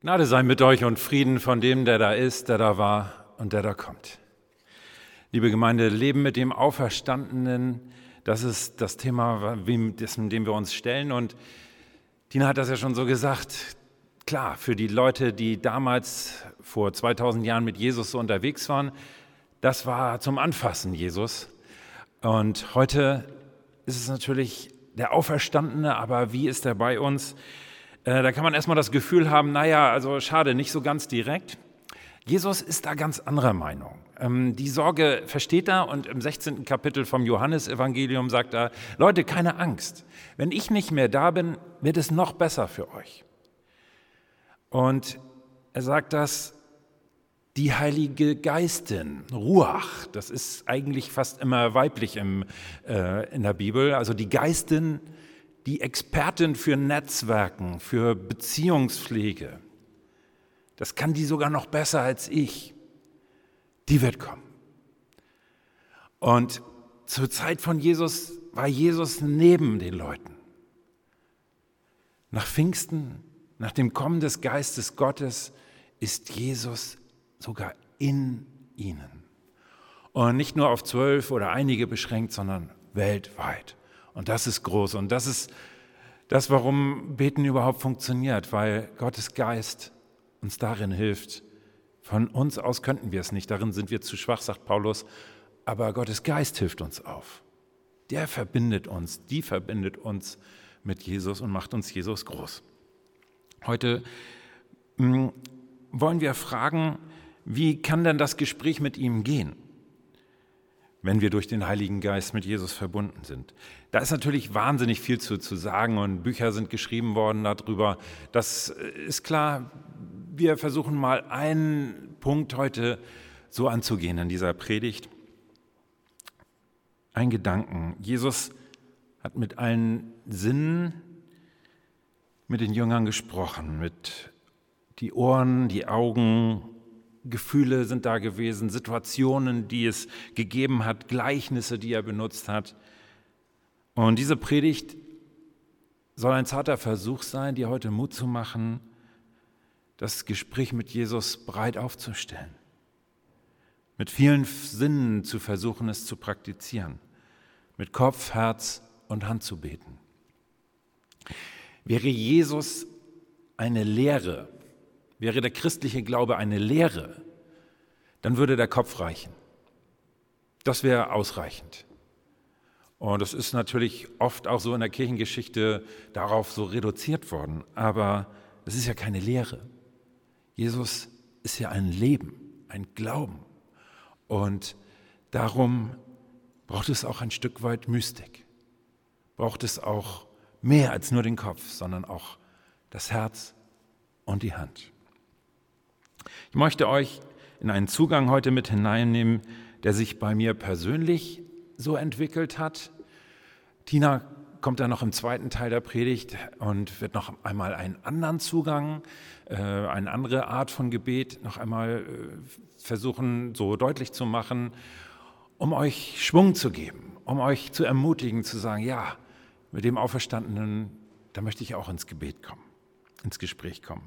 Gnade sei mit euch und Frieden von dem, der da ist, der da war und der da kommt. Liebe Gemeinde, Leben mit dem Auferstandenen, das ist das Thema, dem wir uns stellen. Und Tina hat das ja schon so gesagt. Klar, für die Leute, die damals vor 2000 Jahren mit Jesus so unterwegs waren, das war zum Anfassen Jesus. Und heute ist es natürlich der Auferstandene, aber wie ist er bei uns? Da kann man erstmal das Gefühl haben, also schade, nicht so ganz direkt. Jesus ist da ganz anderer Meinung. Die Sorge versteht er und im 16. Kapitel vom Johannesevangelium sagt er, Leute, keine Angst. Wenn ich nicht mehr da bin, wird es noch besser für euch. Und er sagt das, die Heilige Geistin, Ruach, das ist eigentlich fast immer weiblich in der Bibel, also die Geistin, die Expertin für Netzwerken, für Beziehungspflege, das kann die sogar noch besser als ich, die wird kommen. Und zur Zeit von Jesus war Jesus neben den Leuten. Nach Pfingsten, nach dem Kommen des Geistes Gottes, ist Jesus sogar in ihnen. Und nicht nur auf 12 oder einige beschränkt, sondern weltweit. Und das ist groß. Und das ist das, warum Beten überhaupt funktioniert, weil Gottes Geist uns darin hilft. Von uns aus könnten wir es nicht, darin sind wir zu schwach, sagt Paulus, aber Gottes Geist hilft uns auf. Der verbindet uns, die verbindet uns mit Jesus und macht uns Jesus groß. Heute wollen wir fragen, wie kann denn das Gespräch mit ihm gehen, wenn wir durch den Heiligen Geist mit Jesus verbunden sind? Da ist natürlich wahnsinnig viel zu sagen und Bücher sind geschrieben worden darüber. Das ist klar. Wir versuchen mal einen Punkt heute so anzugehen in dieser Predigt. Ein Gedanken. Jesus hat mit allen Sinnen mit den Jüngern gesprochen, mit die Ohren, die Augen, Gefühle sind da gewesen, Situationen, die es gegeben hat, Gleichnisse, die er benutzt hat. Und diese Predigt soll ein zarter Versuch sein, dir heute Mut zu machen, das Gespräch mit Jesus breit aufzustellen, mit vielen Sinnen zu versuchen, es zu praktizieren, mit Kopf, Herz und Hand zu beten. Wäre Jesus eine Lehre, wäre der christliche Glaube eine Lehre, dann würde der Kopf reichen. Das wäre ausreichend. Und das ist natürlich oft auch so in der Kirchengeschichte darauf so reduziert worden, aber es ist ja keine Lehre. Jesus ist ja ein Leben, ein Glauben. Und darum braucht es auch ein Stück weit Mystik. Braucht es auch mehr als nur den Kopf, sondern auch das Herz und die Hand. Ich möchte euch in einen Zugang heute mit hineinnehmen, der sich bei mir persönlich so entwickelt hat. Tina kommt dann noch im zweiten Teil der Predigt und wird noch einmal einen anderen Zugang, eine andere Art von Gebet noch einmal versuchen, so deutlich zu machen, um euch Schwung zu geben, um euch zu ermutigen, zu sagen, ja, mit dem Auferstandenen, da möchte ich auch ins Gebet kommen, ins Gespräch kommen.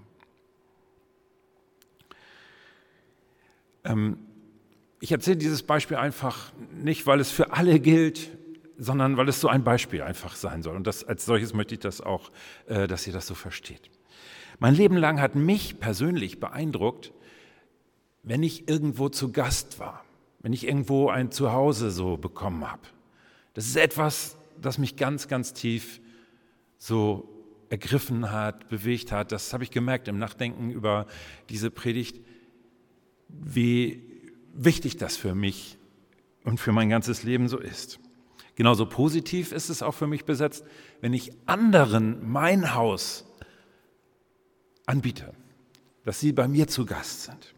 Ich erzähle dieses Beispiel einfach nicht, weil es für alle gilt, sondern weil es so ein Beispiel einfach sein soll. Und als solches möchte ich das auch, dass ihr das so versteht. Mein Leben lang hat mich persönlich beeindruckt, wenn ich irgendwo zu Gast war, wenn ich irgendwo ein Zuhause so bekommen habe. Das ist etwas, das mich ganz, ganz tief so ergriffen hat, bewegt hat. Das habe ich gemerkt im Nachdenken über diese Predigt, wie wichtig das für mich und für mein ganzes Leben so ist. Genauso positiv ist es auch für mich besetzt, wenn ich anderen mein Haus anbiete, dass sie bei mir zu Gast sind.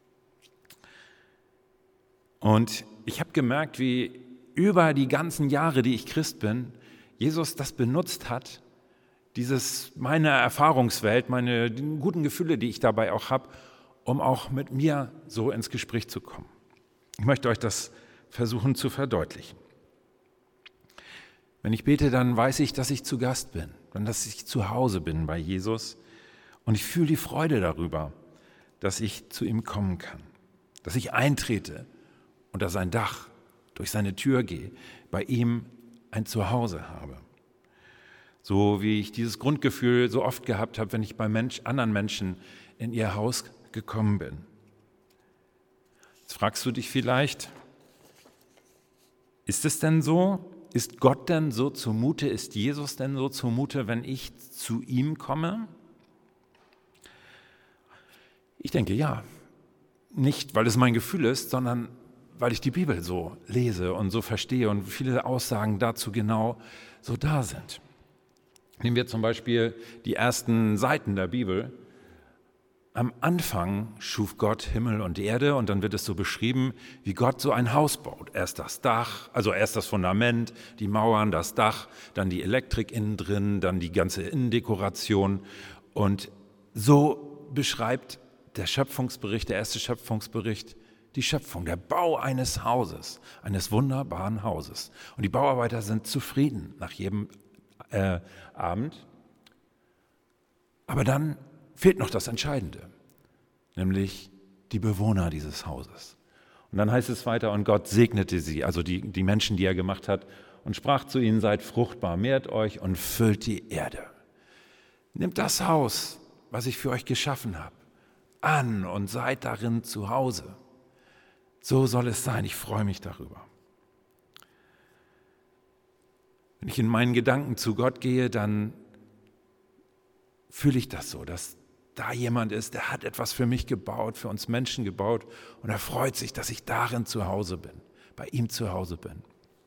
Und ich habe gemerkt, wie über die ganzen Jahre, die ich Christ bin, Jesus das benutzt hat, meine Erfahrungswelt, meine guten Gefühle, die ich dabei auch habe, um auch mit mir so ins Gespräch zu kommen. Ich möchte euch das versuchen zu verdeutlichen. Wenn ich bete, dann weiß ich, dass ich zu Gast bin, dass ich zu Hause bin bei Jesus Und ich fühle die Freude darüber, dass ich zu ihm kommen kann, dass ich eintrete unter sein Dach, durch seine Tür gehe, bei ihm ein Zuhause habe. So wie ich dieses Grundgefühl so oft gehabt habe, wenn ich bei anderen Menschen in ihr Haus gekommen bin. Jetzt fragst du dich vielleicht, ist es denn so? Ist Gott denn so zumute? Ist Jesus denn so zumute, wenn ich zu ihm komme? Ich denke ja. Nicht, weil es mein Gefühl ist, sondern weil ich die Bibel so lese und so verstehe und viele Aussagen dazu genau so da sind. Nehmen wir zum Beispiel die ersten Seiten der Bibel. Am Anfang schuf Gott Himmel und Erde und dann wird es so beschrieben, wie Gott so ein Haus baut. Erst das Dach, also erst das Fundament, die Mauern, das Dach, dann die Elektrik innen drin, dann die ganze Innendekoration. Und so beschreibt der Schöpfungsbericht, der erste Schöpfungsbericht, die Schöpfung, der Bau eines Hauses, eines wunderbaren Hauses. Und die Bauarbeiter sind zufrieden nach jedem Abend. Aber dann fehlt noch das Entscheidende, nämlich die Bewohner dieses Hauses. Und dann heißt es weiter, und Gott segnete sie, also die Menschen, die er gemacht hat, und sprach zu ihnen, seid fruchtbar, mehrt euch und füllt die Erde. Nehmt das Haus, was ich für euch geschaffen habe, an und seid darin zu Hause. So soll es sein, ich freue mich darüber. Wenn ich in meinen Gedanken zu Gott gehe, dann fühle ich das so, dass da jemand ist, der hat etwas für mich gebaut, für uns Menschen gebaut und er freut sich, dass ich darin zu Hause bin, bei ihm zu Hause bin.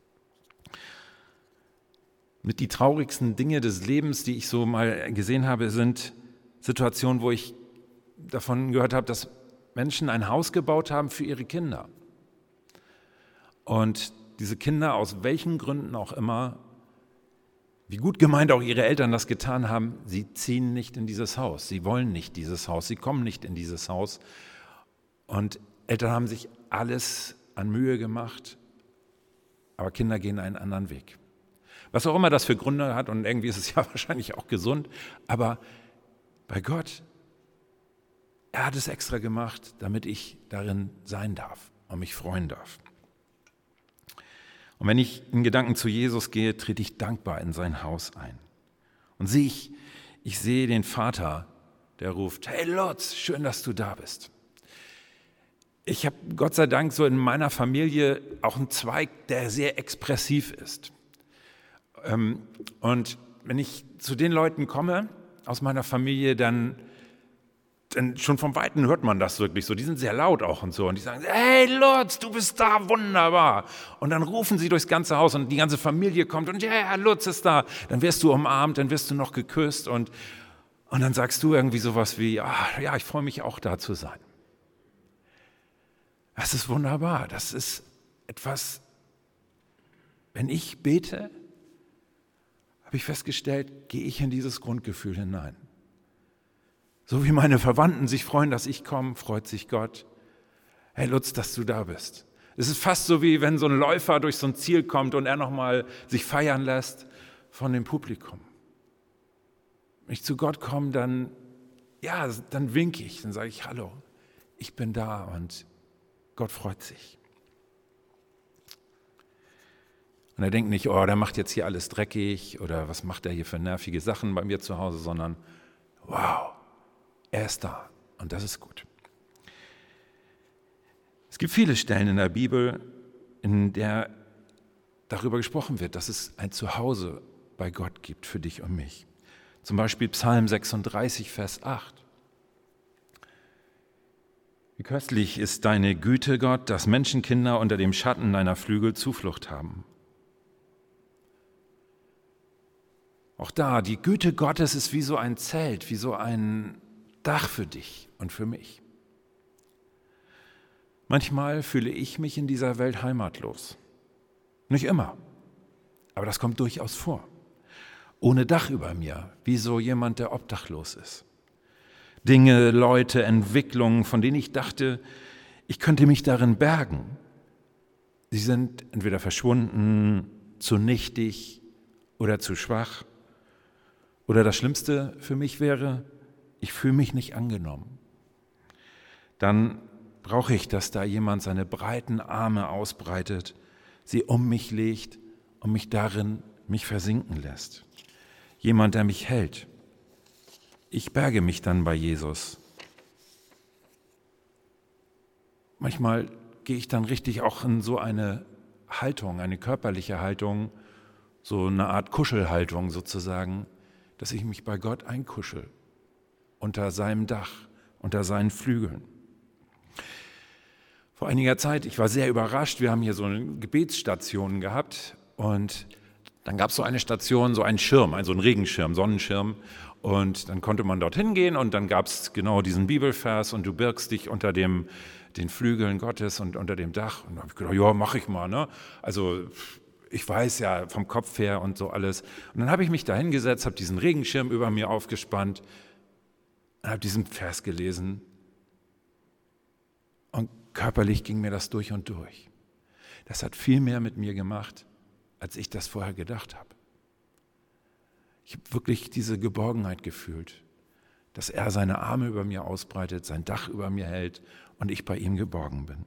Mit die traurigsten Dinge des Lebens, die ich so mal gesehen habe, sind Situationen, wo ich davon gehört habe, dass Menschen ein Haus gebaut haben für ihre Kinder. Und diese Kinder, aus welchen Gründen auch immer, wie gut gemeint auch ihre Eltern das getan haben, sie ziehen nicht in dieses Haus, sie wollen nicht dieses Haus, sie kommen nicht in dieses Haus. Und Eltern haben sich alles an Mühe gemacht, aber Kinder gehen einen anderen Weg. Was auch immer das für Gründe hat, und irgendwie ist es ja wahrscheinlich auch gesund, aber bei Gott, er hat es extra gemacht, damit ich darin sein darf und mich freuen darf. Und wenn ich in Gedanken zu Jesus gehe, trete ich dankbar in sein Haus ein. Und ich sehe den Vater, der ruft, hey Lutz, schön, dass du da bist. Ich habe Gott sei Dank so in meiner Familie auch einen Zweig, der sehr expressiv ist. Und wenn ich zu den Leuten komme aus meiner Familie, dann schon vom Weiten hört man das wirklich so. Die sind sehr laut auch und so. Und die sagen, hey Lutz, du bist da, wunderbar. Und dann rufen sie durchs ganze Haus und die ganze Familie kommt und ja, Lutz ist da. Dann wirst du umarmt, dann wirst du noch geküsst und dann sagst du irgendwie sowas wie, ja, ich freue mich auch da zu sein. Das ist wunderbar. Das ist etwas, wenn ich bete, habe ich festgestellt, gehe ich in dieses Grundgefühl hinein. So wie meine Verwandten sich freuen, dass ich komme, freut sich Gott. Hey Lutz, dass du da bist. Es ist fast so, wie wenn so ein Läufer durch so ein Ziel kommt und er nochmal sich feiern lässt von dem Publikum. Wenn ich zu Gott komme, dann winke ich, dann sage ich, hallo, ich bin da und Gott freut sich. Und er denkt nicht, der macht jetzt hier alles dreckig oder was macht er hier für nervige Sachen bei mir zu Hause, sondern wow, er ist da und das ist gut. Es gibt viele Stellen in der Bibel, in der darüber gesprochen wird, dass es ein Zuhause bei Gott gibt für dich und mich. Zum Beispiel Psalm 36, Vers 8. Wie köstlich ist deine Güte, Gott, dass Menschenkinder unter dem Schatten deiner Flügel Zuflucht haben. Auch da, die Güte Gottes ist wie so ein Zelt, wie so ein Dach für dich und für mich. Manchmal fühle ich mich in dieser Welt heimatlos. Nicht immer, aber das kommt durchaus vor. Ohne Dach über mir, wie so jemand, der obdachlos ist. Dinge, Leute, Entwicklungen, von denen ich dachte, ich könnte mich darin bergen. Sie sind entweder verschwunden, zu nichtig oder zu schwach. Oder das Schlimmste für mich wäre, ich fühle mich nicht angenommen, dann brauche ich, dass da jemand seine breiten Arme ausbreitet, sie um mich legt und mich darin versinken lässt. Jemand, der mich hält. Ich berge mich dann bei Jesus. Manchmal gehe ich dann richtig auch in so eine Haltung, eine körperliche Haltung, so eine Art Kuschelhaltung sozusagen, dass ich mich bei Gott einkuschel, unter seinem Dach, unter seinen Flügeln. Vor einiger Zeit, ich war sehr überrascht, wir haben hier so eine Gebetsstation gehabt und dann gab es so eine Station, so einen Schirm, also einen Regenschirm, Sonnenschirm, und dann konnte man dorthin gehen und dann gab es genau diesen Bibelvers und du birgst dich unter den Flügeln Gottes und unter dem Dach. Und da habe ich gedacht, ja, mache ich mal, ne? Also ich weiß ja vom Kopf her und so alles. Und dann habe ich mich da hingesetzt, habe diesen Regenschirm über mir aufgespannt und habe diesen Vers gelesen. Und körperlich ging mir das durch und durch. Das hat viel mehr mit mir gemacht, als ich das vorher gedacht habe. Ich habe wirklich diese Geborgenheit gefühlt, dass er seine Arme über mir ausbreitet, sein Dach über mir hält und ich bei ihm geborgen bin.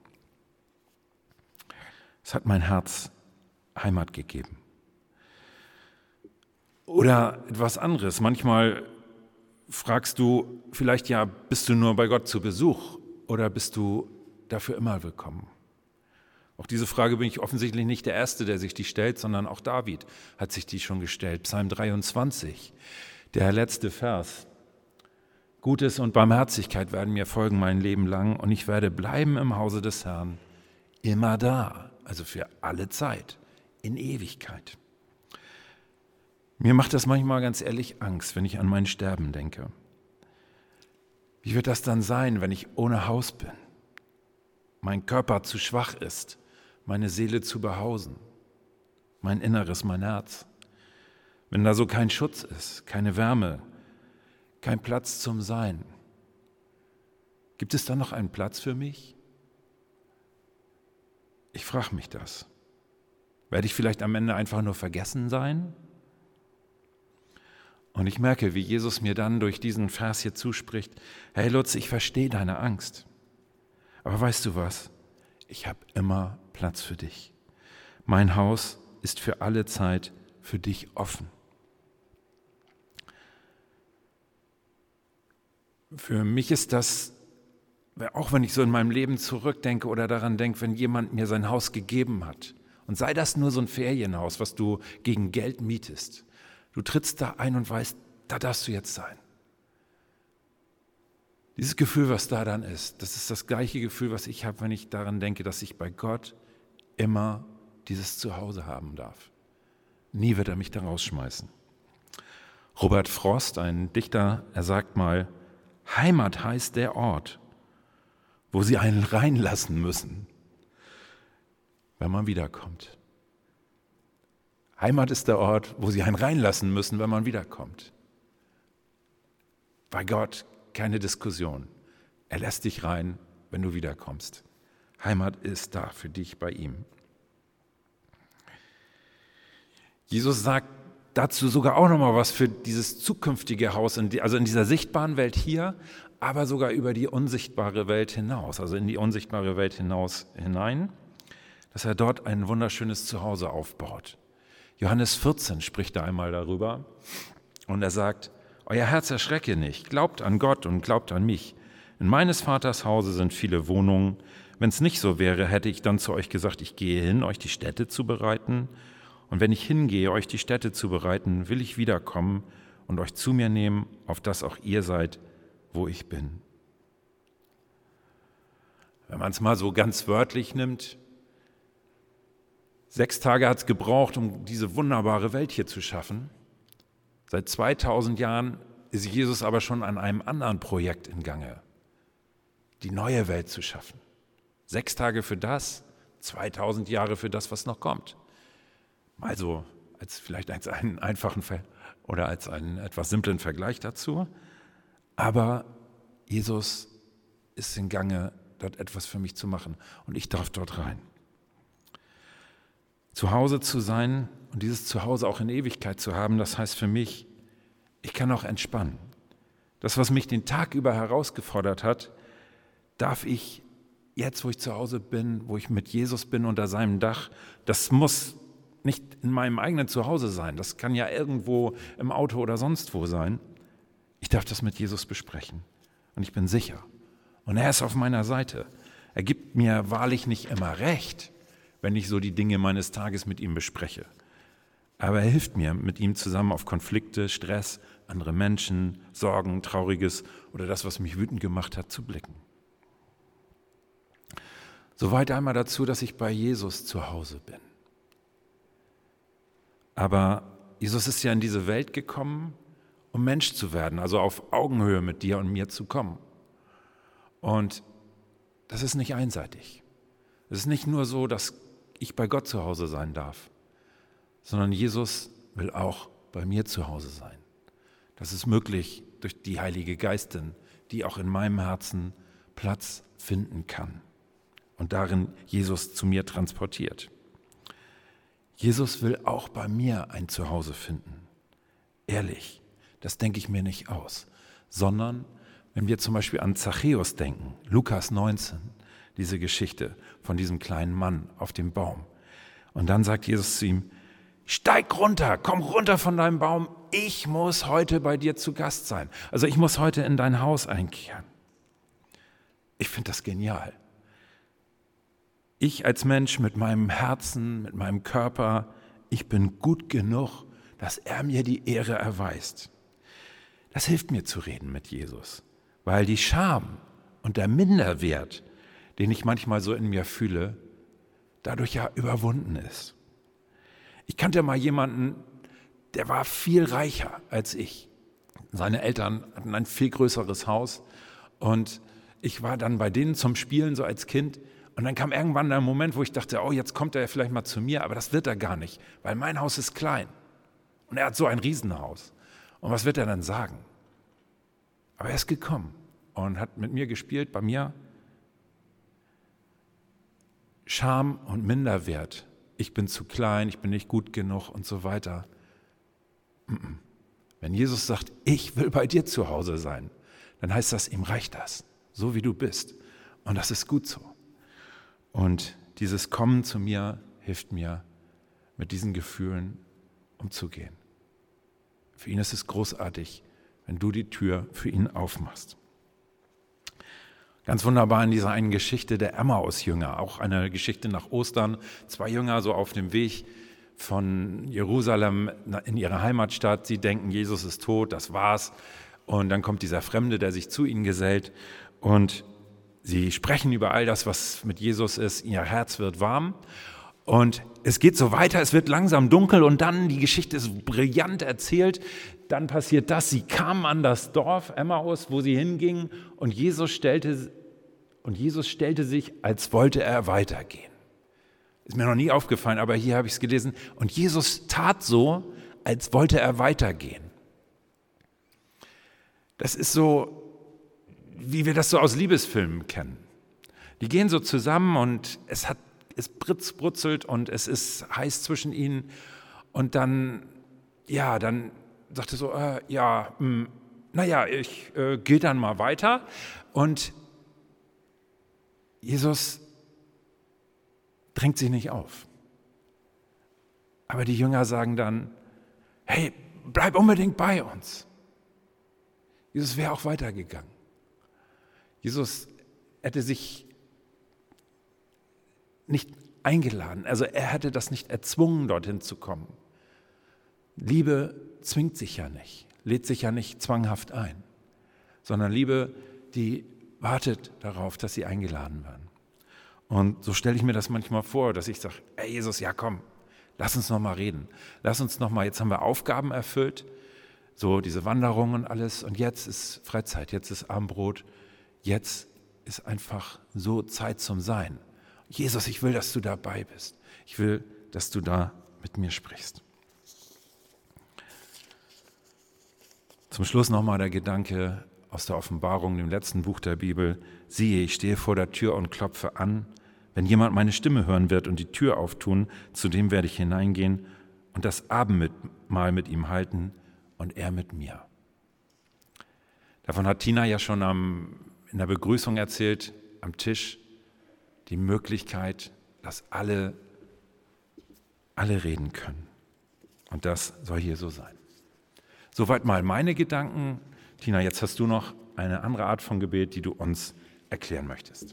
Es hat mein Herz Heimat gegeben. Oder etwas anderes. Manchmal fragst du vielleicht, ja, bist du nur bei Gott zu Besuch oder bist du dafür immer willkommen? Auch diese Frage bin ich offensichtlich nicht der Erste, der sich die stellt, sondern auch David hat sich die schon gestellt. Psalm 23, der letzte Vers. Gutes und Barmherzigkeit werden mir folgen mein Leben lang und ich werde bleiben im Hause des Herrn, immer da, also für alle Zeit, in Ewigkeit. Mir macht das manchmal ganz ehrlich Angst, wenn ich an mein Sterben denke. Wie wird das dann sein, wenn ich ohne Haus bin? Mein Körper zu schwach ist, meine Seele zu behausen, mein Inneres, mein Herz. Wenn da so kein Schutz ist, keine Wärme, kein Platz zum Sein. Gibt es da noch einen Platz für mich? Ich frage mich das. Werde ich vielleicht am Ende einfach nur vergessen sein? Und ich merke, wie Jesus mir dann durch diesen Vers hier zuspricht, hey Lutz, ich verstehe deine Angst. Aber weißt du was? Ich habe immer Platz für dich. Mein Haus ist für alle Zeit für dich offen. Für mich ist das, auch wenn ich so in meinem Leben zurückdenke oder daran denke, wenn jemand mir sein Haus gegeben hat, und sei das nur so ein Ferienhaus, was du gegen Geld mietest, du trittst da ein und weißt, da darfst du jetzt sein. Dieses Gefühl, was da dann ist, das ist das gleiche Gefühl, was ich habe, wenn ich daran denke, dass ich bei Gott immer dieses Zuhause haben darf. Nie wird er mich da rausschmeißen. Robert Frost, ein Dichter, er sagt mal, Heimat heißt der Ort, wo sie einen reinlassen müssen, wenn man wiederkommt. Heimat ist der Ort, wo sie einen reinlassen müssen, wenn man wiederkommt. Bei Gott keine Diskussion. Er lässt dich rein, wenn du wiederkommst. Heimat ist da für dich bei ihm. Jesus sagt dazu sogar auch nochmal was für dieses zukünftige Haus, also in dieser sichtbaren Welt hier, aber sogar über die unsichtbare Welt hinaus, also in die unsichtbare Welt hinein, dass er dort ein wunderschönes Zuhause aufbaut. Johannes 14 spricht da einmal darüber und er sagt, euer Herz erschrecke nicht, glaubt an Gott und glaubt an mich. In meines Vaters Hause sind viele Wohnungen. Wenn es nicht so wäre, hätte ich dann zu euch gesagt, ich gehe hin, euch die Stätte zu bereiten. Und wenn ich hingehe, euch die Stätte zu bereiten, will ich wiederkommen und euch zu mir nehmen, auf dass auch ihr seid, wo ich bin. Wenn man es mal so ganz wörtlich nimmt, 6 Tage hat es gebraucht, um diese wunderbare Welt hier zu schaffen. Seit 2000 Jahren ist Jesus aber schon an einem anderen Projekt in Gange, die neue Welt zu schaffen. 6 Tage für das, 2000 Jahre für das, was noch kommt. Mal so vielleicht als einen einfachen oder als einen etwas simplen Vergleich dazu. Aber Jesus ist in Gange, dort etwas für mich zu machen und ich darf dort rein. Zu Hause zu sein und dieses Zuhause auch in Ewigkeit zu haben, das heißt für mich, ich kann auch entspannen. Das, was mich den Tag über herausgefordert hat, darf ich jetzt, wo ich zu Hause bin, wo ich mit Jesus bin unter seinem Dach, das muss nicht in meinem eigenen Zuhause sein. Das kann ja irgendwo im Auto oder sonst wo sein. Ich darf das mit Jesus besprechen. Und ich bin sicher. Und er ist auf meiner Seite. Er gibt mir wahrlich nicht immer recht, wenn ich so die Dinge meines Tages mit ihm bespreche. Aber er hilft mir, mit ihm zusammen auf Konflikte, Stress, andere Menschen, Sorgen, Trauriges oder das, was mich wütend gemacht hat, zu blicken. Soweit einmal dazu, dass ich bei Jesus zu Hause bin. Aber Jesus ist ja in diese Welt gekommen, um Mensch zu werden, also auf Augenhöhe mit dir und mir zu kommen. Und das ist nicht einseitig. Es ist nicht nur so, dass ich bei Gott zu Hause sein darf, sondern Jesus will auch bei mir zu Hause sein. Das ist möglich durch die Heilige Geistin, die auch in meinem Herzen Platz finden kann und darin Jesus zu mir transportiert. Jesus will auch bei mir ein Zuhause finden. Ehrlich, das denke ich mir nicht aus, sondern wenn wir zum Beispiel an Zachäus denken, Lukas 19, diese Geschichte von diesem kleinen Mann auf dem Baum. Und dann sagt Jesus zu ihm, steig runter, komm runter von deinem Baum, ich muss heute bei dir zu Gast sein. Also ich muss heute in dein Haus einkehren. Ich finde das genial. Ich als Mensch mit meinem Herzen, mit meinem Körper, ich bin gut genug, dass er mir die Ehre erweist. Das hilft mir zu reden mit Jesus, weil die Scham und der Minderwert, den ich manchmal so in mir fühle, dadurch ja überwunden ist. Ich kannte mal jemanden, der war viel reicher als ich. Seine Eltern hatten ein viel größeres Haus und ich war dann bei denen zum Spielen so als Kind und dann kam irgendwann der Moment, wo ich dachte, oh, jetzt kommt er vielleicht mal zu mir, aber das wird er gar nicht, weil mein Haus ist klein und er hat so ein Riesenhaus. Und was wird er dann sagen? Aber er ist gekommen und hat mit mir gespielt, bei mir. Scham und Minderwert. Ich bin zu klein, ich bin nicht gut genug und so weiter. Wenn Jesus sagt, ich will bei dir zu Hause sein, dann heißt das, ihm reicht das, so wie du bist. Und das ist gut so. Und dieses Kommen zu mir hilft mir, mit diesen Gefühlen umzugehen. Für ihn ist es großartig, wenn du die Tür für ihn aufmachst. Ganz wunderbar in dieser einen Geschichte der Emmaus-Jünger, auch eine Geschichte nach Ostern. 2 Jünger so auf dem Weg von Jerusalem in ihre Heimatstadt. Sie denken, Jesus ist tot, das war's. Und dann kommt dieser Fremde, der sich zu ihnen gesellt. Und sie sprechen über all das, was mit Jesus ist. Ihr Herz wird warm. Und es geht so weiter, es wird langsam dunkel und dann, die Geschichte ist brillant erzählt, dann passiert das, sie kamen an das Dorf Emmaus, wo sie hingingen und Jesus stellte sich, als wollte er weitergehen. Ist mir noch nie aufgefallen, aber hier habe ich es gelesen. Und Jesus tat so, als wollte er weitergehen. Das ist so, wie wir das so aus Liebesfilmen kennen. Die gehen so zusammen und es brutzelt und es ist heiß zwischen ihnen. Und dann sagt er so, ich gehe dann mal weiter. Und Jesus drängt sich nicht auf. Aber die Jünger sagen dann, hey, bleib unbedingt bei uns. Jesus wäre auch weitergegangen. Jesus hätte sich nicht eingeladen, also er hätte das nicht erzwungen, dorthin zu kommen. Liebe zwingt sich ja nicht, lädt sich ja nicht zwanghaft ein, sondern Liebe, die wartet darauf, dass sie eingeladen werden. Und so stelle ich mir das manchmal vor, dass ich sage, hey Jesus, ja komm, lass uns noch mal reden. Lass uns noch mal, jetzt haben wir Aufgaben erfüllt, so diese Wanderung und alles und jetzt ist Freizeit, jetzt ist Abendbrot, jetzt ist einfach so Zeit zum Sein. Jesus, ich will, dass du dabei bist. Ich will, dass du da mit mir sprichst. Zum Schluss nochmal der Gedanke aus der Offenbarung, dem letzten Buch der Bibel. Siehe, ich stehe vor der Tür und klopfe an. Wenn jemand meine Stimme hören wird und die Tür auftun, zu dem werde ich hineingehen und das Abendmahl mit ihm halten und er mit mir. Davon hat Tina ja schon in der Begrüßung erzählt, am Tisch, die Möglichkeit, dass alle reden können. Und das soll hier so sein. Soweit mal meine Gedanken. Tina, jetzt hast du noch eine andere Art von Gebet, die du uns erklären möchtest.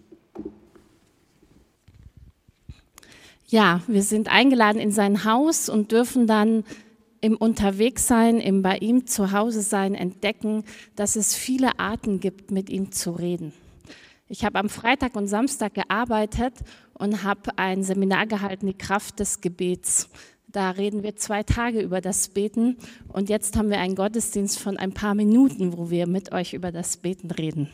Ja, wir sind eingeladen in sein Haus und dürfen dann im Unterwegssein, im bei ihm zu Hause sein, entdecken, dass es viele Arten gibt, mit ihm zu reden. Ich habe am Freitag und Samstag gearbeitet und habe ein Seminar gehalten, die Kraft des Gebets. Da reden wir 2 Tage über das Beten und jetzt haben wir einen Gottesdienst von ein paar Minuten, wo wir mit euch über das Beten reden.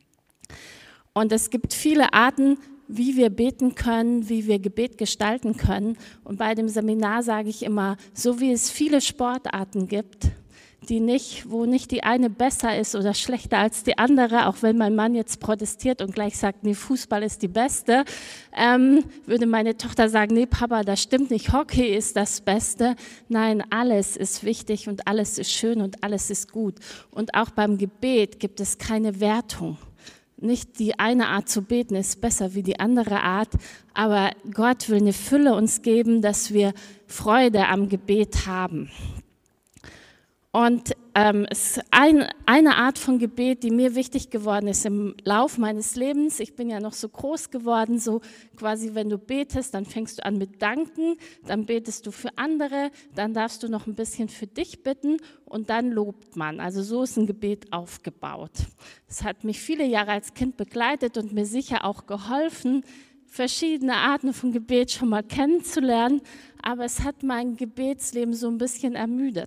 Und es gibt viele Arten, wie wir beten können, wie wir Gebet gestalten können. Und bei dem Seminar sage ich immer, so wie es viele Sportarten gibt, wo nicht die eine besser ist oder schlechter als die andere, auch wenn mein Mann jetzt protestiert und gleich sagt, nee, Fußball ist die beste, würde meine Tochter sagen, nee, Papa, das stimmt nicht, Hockey ist das Beste. Nein, alles ist wichtig und alles ist schön und alles ist gut. Und auch beim Gebet gibt es keine Wertung. Nicht die eine Art zu beten ist besser wie die andere Art, aber Gott will eine Fülle uns geben, dass wir Freude am Gebet haben. Und es ist eine Art von Gebet, die mir wichtig geworden ist im Lauf meines Lebens. Ich bin ja noch so groß geworden, so quasi, wenn du betest, dann fängst du an mit Danken, dann betest du für andere, dann darfst du noch ein bisschen für dich bitten und dann lobt man. Also so ist ein Gebet aufgebaut. Das hat mich viele Jahre als Kind begleitet und mir sicher auch geholfen, verschiedene Arten von Gebet schon mal kennenzulernen, aber es hat mein Gebetsleben so ein bisschen ermüdet.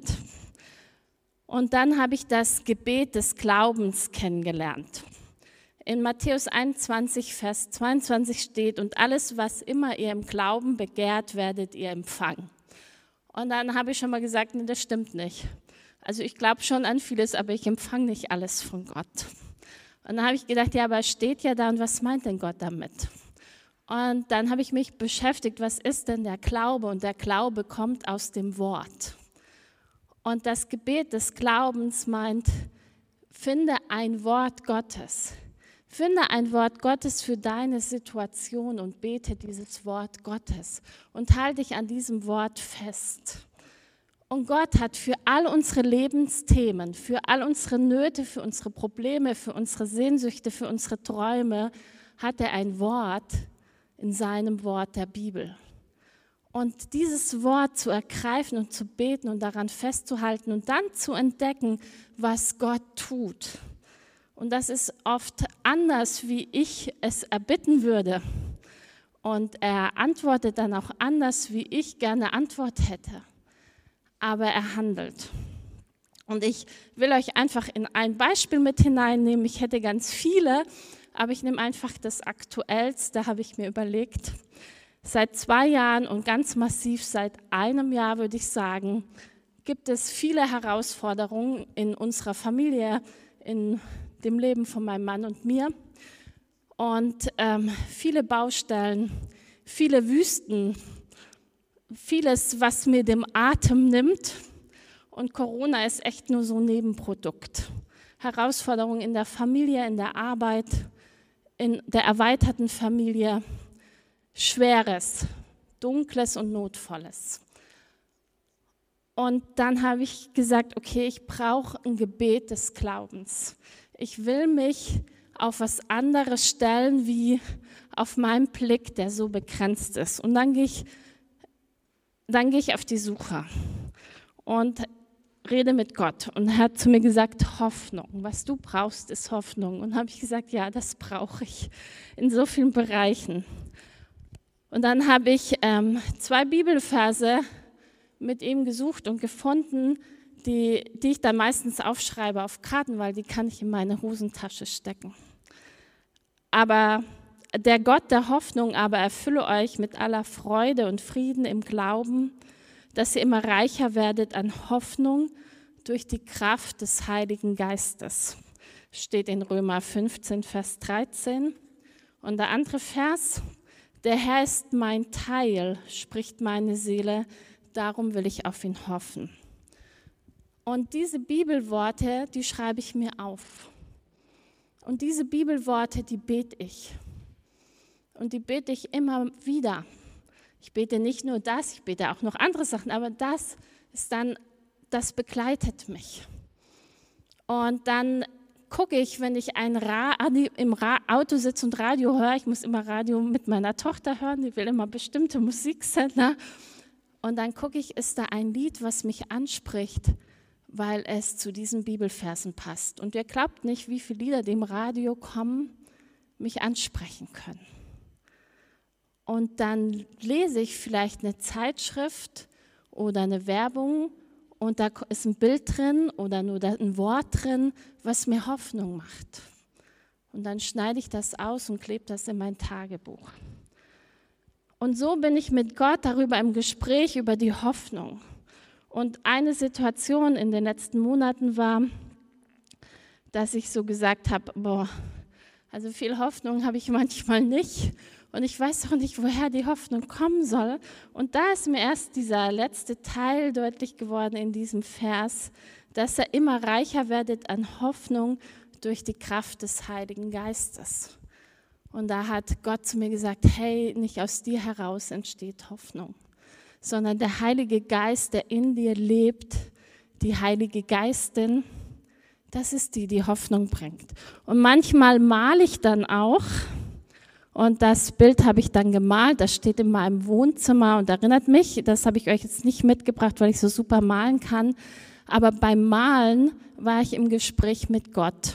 Und dann habe ich das Gebet des Glaubens kennengelernt. In Matthäus 21, Vers 22 steht, und alles, was immer ihr im Glauben begehrt, werdet ihr empfangen. Und dann habe ich schon mal gesagt, nee, das stimmt nicht. Also ich glaube schon an vieles, aber ich empfange nicht alles von Gott. Und dann habe ich gedacht, ja, aber es steht ja da und was meint denn Gott damit? Und dann habe ich mich beschäftigt, was ist denn der Glaube? Und der Glaube kommt aus dem Wort. Und das Gebet des Glaubens meint, finde ein Wort Gottes. Finde ein Wort Gottes für deine Situation und bete dieses Wort Gottes. Und halte dich an diesem Wort fest. Und Gott hat für all unsere Lebensthemen, für all unsere Nöte, für unsere Probleme, für unsere Sehnsüchte, für unsere Träume, hat er ein Wort in seinem Wort der Bibel. Und dieses Wort zu ergreifen und zu beten und daran festzuhalten und dann zu entdecken, was Gott tut. Und das ist oft anders, wie ich es erbitten würde. Und er antwortet dann auch anders, wie ich gerne Antwort hätte. Aber er handelt. Und ich will euch einfach in ein Beispiel mit hineinnehmen. Ich hätte ganz viele, aber ich nehme einfach das Aktuellste, habe ich mir überlegt. Seit 2 Jahren und ganz massiv seit einem Jahr, würde ich sagen, gibt es viele Herausforderungen in unserer Familie, in dem Leben von meinem Mann und mir. Und viele Baustellen, viele Wüsten, vieles, was mir den Atem nimmt. Und Corona ist echt nur so ein Nebenprodukt. Herausforderungen in der Familie, in der Arbeit, in der erweiterten Familie. Schweres, Dunkles und Notvolles. Und dann habe ich gesagt, okay, ich brauche ein Gebet des Glaubens. Ich will mich auf was anderes stellen, wie auf meinen Blick, der so begrenzt ist. Und dann gehe ich auf die Suche und rede mit Gott. Und er hat zu mir gesagt, Hoffnung. Was du brauchst, ist Hoffnung. Und habe ich gesagt, ja, das brauche ich in so vielen Bereichen. Und dann habe ich 2 Bibelverse mit ihm gesucht und gefunden, die ich dann meistens aufschreibe auf Karten, weil die kann ich in meine Hosentasche stecken. Aber der Gott der Hoffnung aber erfülle euch mit aller Freude und Frieden im Glauben, dass ihr immer reicher werdet an Hoffnung durch die Kraft des Heiligen Geistes. Steht in Römer 15, Vers 13. Und der andere Vers: Der Herr ist mein Teil, spricht meine Seele, darum will ich auf ihn hoffen. Und diese Bibelworte, die schreibe ich mir auf. Und diese Bibelworte, die bete ich. Und die bete ich immer wieder. Ich bete nicht nur das, ich bete auch noch andere Sachen, aber das ist dann, das begleitet mich. Und dann gucke ich, wenn ich im Auto sitze und Radio höre, ich muss immer Radio mit meiner Tochter hören, die will immer bestimmte Musiksender. Und dann gucke ich, ist da ein Lied, was mich anspricht, weil es zu diesen Bibelversen passt. Und ihr glaubt nicht, wie viele Lieder, die im Radio kommen, mich ansprechen können. Und dann lese ich vielleicht eine Zeitschrift oder eine Werbung und da ist ein Bild drin oder nur ein Wort drin, was mir Hoffnung macht. Und dann schneide ich das aus und klebe das in mein Tagebuch. Und so bin ich mit Gott darüber im Gespräch, über die Hoffnung. Und eine Situation in den letzten Monaten war, dass ich so gesagt habe, also viel Hoffnung habe ich manchmal nicht. Und ich weiß auch nicht, woher die Hoffnung kommen soll. Und da ist mir erst dieser letzte Teil deutlich geworden in diesem Vers, dass ihr immer reicher werdet an Hoffnung durch die Kraft des Heiligen Geistes. Und da hat Gott zu mir gesagt, hey, nicht aus dir heraus entsteht Hoffnung, sondern der Heilige Geist, der in dir lebt, die Heilige Geistin, das ist die Hoffnung bringt. Und manchmal male ich dann auch, und das Bild habe ich dann gemalt, das steht in meinem Wohnzimmer und erinnert mich, das habe ich euch jetzt nicht mitgebracht, weil ich so super malen kann, aber beim Malen war ich im Gespräch mit Gott.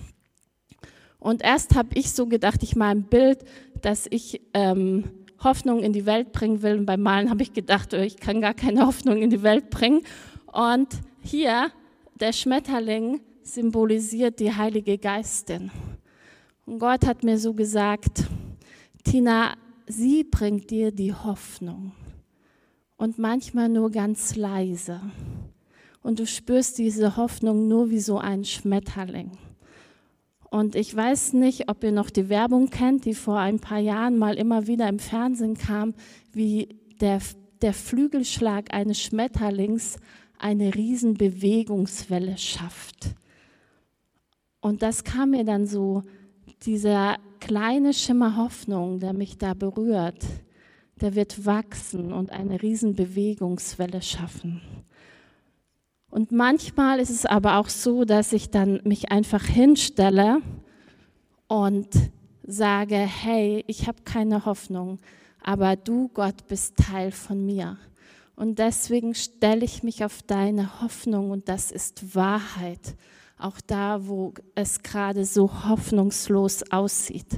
Und erst habe ich so gedacht, ich male ein Bild, dass ich Hoffnung in die Welt bringen will. Und beim Malen habe ich gedacht, ich kann gar keine Hoffnung in die Welt bringen. Und hier, der Schmetterling symbolisiert die Heilige Geistin. Und Gott hat mir so gesagt, Tina, sie bringt dir die Hoffnung. Und manchmal nur ganz leise. Und du spürst diese Hoffnung nur wie so ein Schmetterling. Und ich weiß nicht, ob ihr noch die Werbung kennt, die vor ein paar Jahren mal immer wieder im Fernsehen kam, wie der Flügelschlag eines Schmetterlings eine riesen Bewegungswelle schafft. Und das kam mir dann so, dieser kleine Schimmer Hoffnung, der mich da berührt, der wird wachsen und eine riesen Bewegungswelle schaffen. Und manchmal ist es aber auch so, dass ich dann mich einfach hinstelle und sage, hey, ich habe keine Hoffnung, aber du, Gott, bist Teil von mir. Und deswegen stelle ich mich auf deine Hoffnung und das ist Wahrheit, auch da, wo es gerade so hoffnungslos aussieht.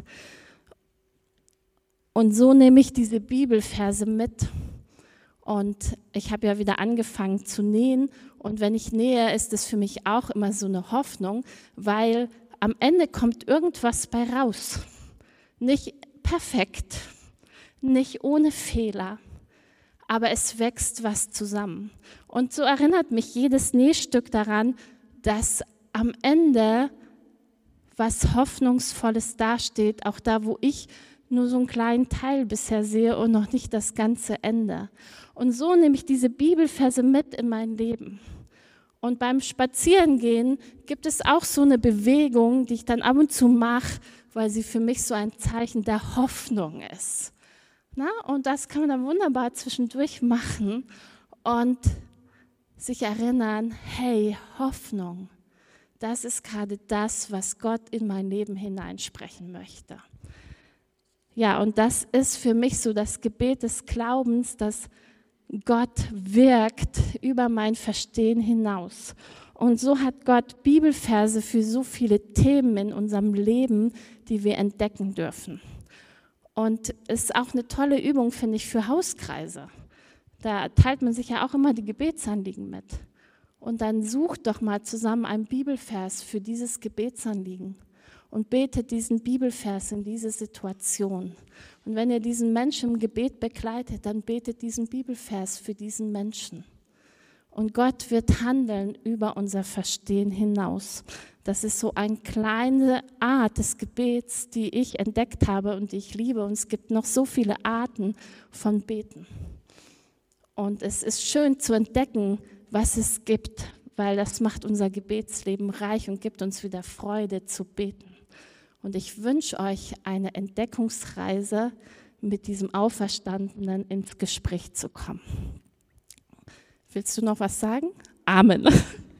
Und so nehme ich diese Bibelverse mit. Und ich habe ja wieder angefangen zu nähen. Und wenn ich nähe, ist es für mich auch immer so eine Hoffnung, weil am Ende kommt irgendwas bei raus. Nicht perfekt, nicht ohne Fehler, aber es wächst was zusammen. Und so erinnert mich jedes Nähstück daran, dass am Ende was Hoffnungsvolles dasteht, auch da, wo ich nur so einen kleinen Teil bisher sehe und noch nicht das ganze Ende. Und so nehme ich diese Bibelverse mit in mein Leben. Und beim Spazierengehen gibt es auch so eine Bewegung, die ich dann ab und zu mache, weil sie für mich so ein Zeichen der Hoffnung ist. Na, und das kann man dann wunderbar zwischendurch machen und sich erinnern, hey, Hoffnung, das ist gerade das, was Gott in mein Leben hineinsprechen möchte. Ja, und das ist für mich so das Gebet des Glaubens, dass Gott wirkt über mein Verstehen hinaus. Und so hat Gott Bibelverse für so viele Themen in unserem Leben, die wir entdecken dürfen. Und es ist auch eine tolle Übung, finde ich, für Hauskreise. Da teilt man sich ja auch immer die Gebetsanliegen mit. Und dann sucht doch mal zusammen einen Bibelvers für dieses Gebetsanliegen und betet diesen Bibelvers in diese Situation. Und wenn ihr diesen Menschen im Gebet begleitet, dann betet diesen Bibelvers für diesen Menschen. Und Gott wird handeln über unser Verstehen hinaus. Das ist so eine kleine Art des Gebets, die ich entdeckt habe und die ich liebe. Und es gibt noch so viele Arten von Beten. Und es ist schön zu entdecken, was es gibt, weil das macht unser Gebetsleben reich und gibt uns wieder Freude zu beten. Und ich wünsche euch eine Entdeckungsreise, mit diesem Auferstandenen ins Gespräch zu kommen. Willst du noch was sagen? Amen.